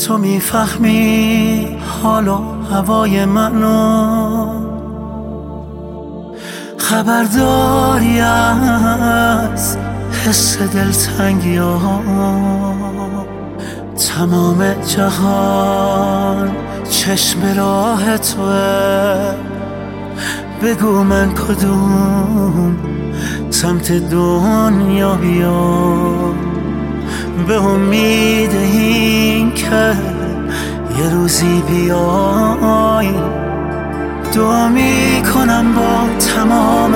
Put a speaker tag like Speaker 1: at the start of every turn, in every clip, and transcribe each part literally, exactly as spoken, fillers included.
Speaker 1: تو میفهمی حال و هوای منو، خبرداری از حس دلتنگی ها. تمام جهان چشم راه توه، بگو من کدوم سمت دنیا بیام، به امید این که یه روزی بیای. دعا میکنم با تمام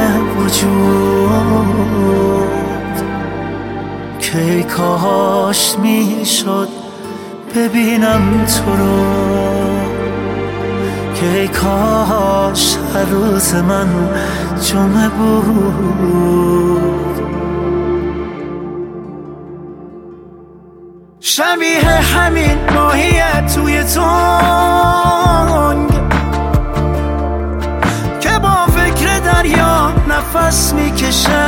Speaker 1: وجود که ای کاش میشد ببینم تو رو، که ای کاش هر روز من جمعه بود. شبیه همین ماهیه توی تنگ که با فکر دریا نفس میکشه،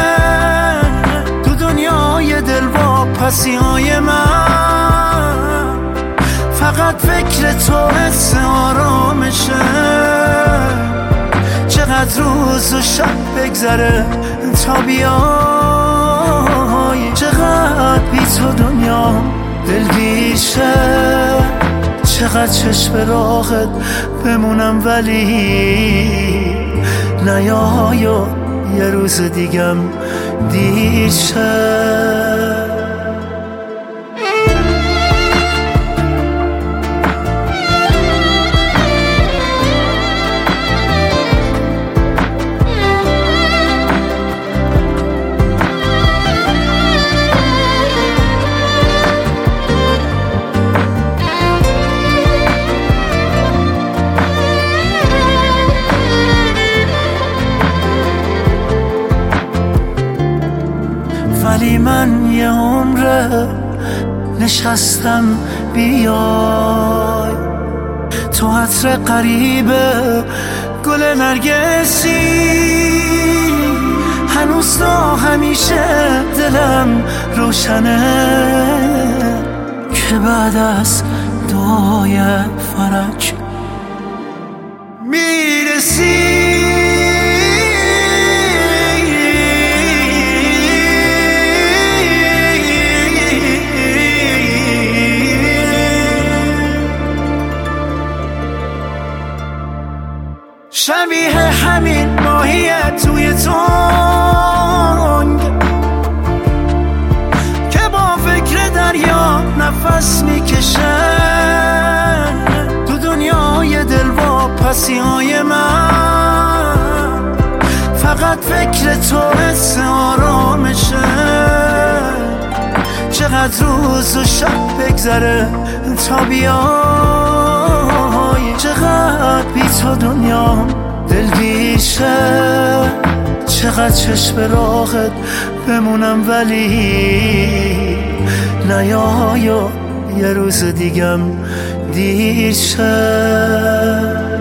Speaker 1: تو دنیای دل با پسیهای من فقط فکر تو حس آرامشه. چقدر روز و شب بگذره تا بیای، چقدر بی تو دنیا دلگیشه، چقدر چشم راهت بمونم ولی نیای و یه روز دیگم دیر شه. ولی من یه عمره نشستم بیای، تو عطر قریبه گل نرگسی، هنوز تا همیشه دلم روشنه که بعد از دعای فرج میرسی. شبیه همین ماهیه توی تنگ که با فکر دریا نفس میکشه، تو دنیای دل با پسیهای من فقط فکر تو حس آرامشه. چقدر روز و شب بگذره تا بیای، چقدر بی تو دنیا دلگیشه، چقدر چشم راهت بمونم ولی نیای و یه روز دیگم دیر شه.